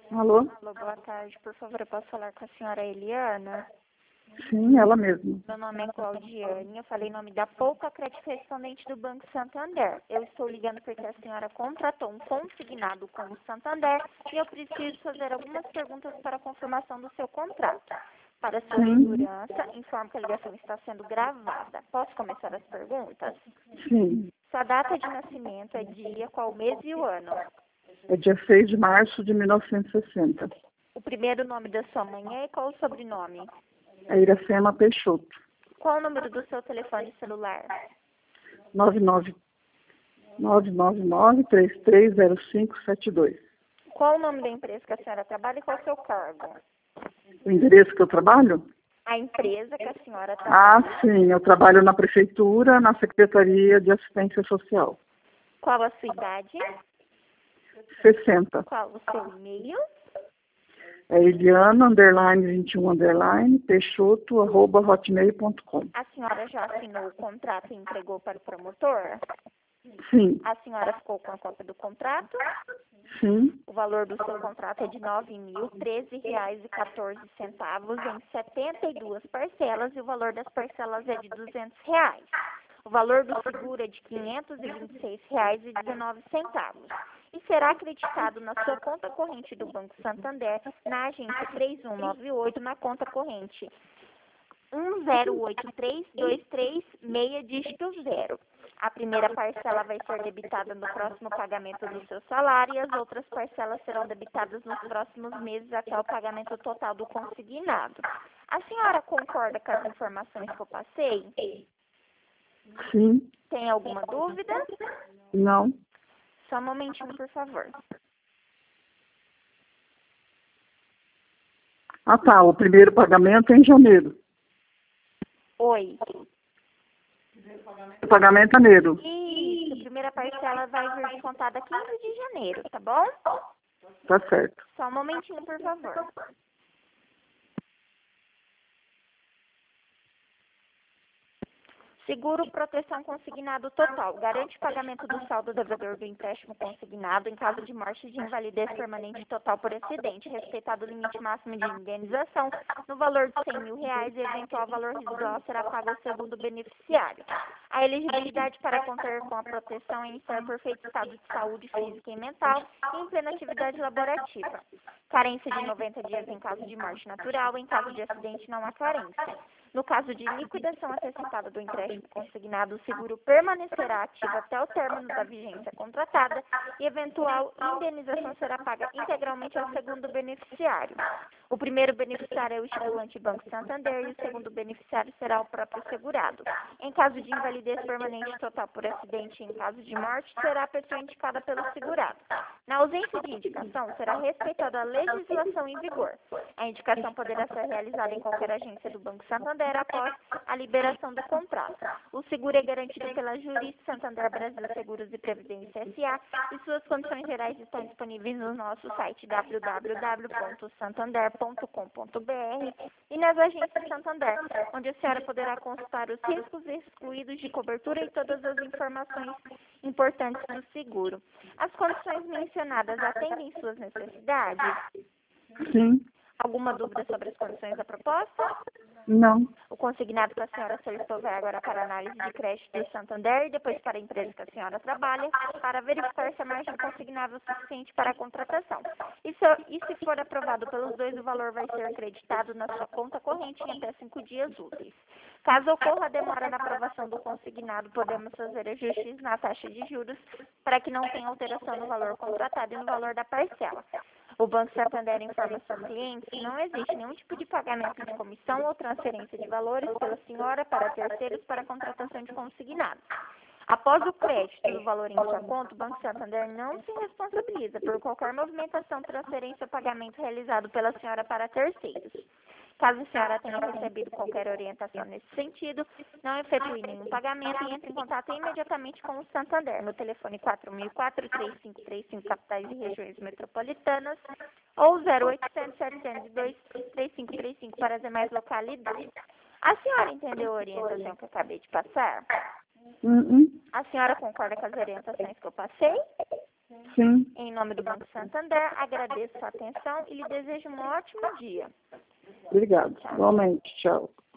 Alô? Alô, boa tarde. Por favor, eu posso falar com a senhora Eliana? Sim, ela mesma. Meu nome é Claudiane, eu falei em nome da Pouca Crédito Respondente do Banco Santander. Eu estou ligando porque a senhora contratou um consignado com o Santander e eu preciso fazer algumas perguntas para a confirmação do seu contrato. Para sua segurança, informo que a ligação está sendo gravada. Posso começar as perguntas? Sim. Sua data de nascimento é dia, qual mês e o ano? É dia 6 de março de 1960. O primeiro nome da sua mãe é e qual o sobrenome? É Iracema Peixoto. Qual o número do seu telefone celular? 999330572. Qual o nome da empresa que a senhora trabalha e qual o seu cargo? O endereço que eu trabalho? A empresa que a senhora trabalha. Sim, eu trabalho na prefeitura, na Secretaria de Assistência Social. Qual a sua idade? 60. Qual o seu e-mail? É Eliana, _21, Peixoto, @hotmail.com. A senhora já assinou o contrato e entregou para o promotor? Sim, A senhora ficou com a cópia do contrato? sim, O valor do seu contrato é de R$ 9.013,14 em 72 parcelas e o valor das parcelas é de R$ 200. O valor do seguro é de R$ 526,19 e será acreditado na sua conta corrente do Banco Santander, na agência 3198, na conta corrente 1083236 dígito 0. A primeira parcela vai ser debitada no próximo pagamento do seu salário e as outras parcelas serão debitadas nos próximos meses até o pagamento total do consignado. A senhora concorda com as informações que eu passei? sim, Tem alguma dúvida? não. Só um momentinho, por favor. Ah, tá, o primeiro pagamento é em janeiro. Oi. O pagamento é janeiro. Isso, a primeira parcela vai vir descontada 15 de janeiro, tá bom? Tá certo. Só um momentinho, por favor. Seguro proteção consignado total. Garante o pagamento do saldo devedor do empréstimo consignado em caso de morte de invalidez permanente total por acidente, respeitado o limite máximo de indenização no valor de R$ 100.000 e eventual valor residual será pago ao segundo beneficiário. A elegibilidade para conter com a proteção é estar em perfeito estado de saúde física e mental e em plena atividade laborativa. Carência de 90 dias em caso de morte natural, em caso de acidente não há carência. No caso de liquidação antecipada do empréstimo consignado, o seguro permanecerá ativo até o término da vigência contratada e eventual indenização será paga integralmente ao segundo beneficiário. O primeiro beneficiário é o estipulante Banco Santander e o segundo beneficiário será o próprio segurado. Em caso de invalidez permanente total por acidente e em caso de morte, será a pessoa indicada pelo segurado. Na ausência de indicação, será respeitada a legislação em vigor. A indicação poderá ser realizada em qualquer agência do Banco Santander após a liberação do contrato. O seguro é garantido pela Juris Santander Brasil Seguros e Previdência S.A. e suas condições gerais estão disponíveis no nosso site www.santander.com.br e nas agências Santander, onde a senhora poderá consultar os riscos excluídos de cobertura e todas as informações importantes do seguro. As condições mencionadas atendem suas necessidades? Sim, Alguma dúvida sobre as condições da proposta? não. O consignado que a senhora solicitou vai agora para a análise de crédito do Santander e depois para a empresa que a senhora trabalha, para verificar se a margem consignável é suficiente para a contratação. E se for aprovado pelos dois, o valor vai ser acreditado na sua conta corrente em até 5 dias úteis. Caso ocorra a demora na aprovação do consignado, podemos fazer ajustes na taxa de juros para que não tenha alteração no valor contratado e no valor da parcela. O Banco Santander informa seus clientes que não existe nenhum tipo de pagamento de comissão ou transferência de valores pela senhora para terceiros para a contratação de consignado. Após o crédito do valor em sua conta, o Banco Santander não se responsabiliza por qualquer movimentação, transferência ou pagamento realizado pela senhora para terceiros. Caso a senhora tenha recebido qualquer orientação nesse sentido, não efetue nenhum pagamento e entre em contato imediatamente com o Santander no telefone 4004-3535 capitais e regiões metropolitanas ou 0800-702-3535 para as demais localidades. A senhora entendeu a orientação que eu acabei de passar? A senhora concorda com as orientações que eu passei? sim. Em nome do Banco Santander, agradeço a atenção e lhe desejo um ótimo dia. Obrigada. Tchau. Igualmente. Tchau.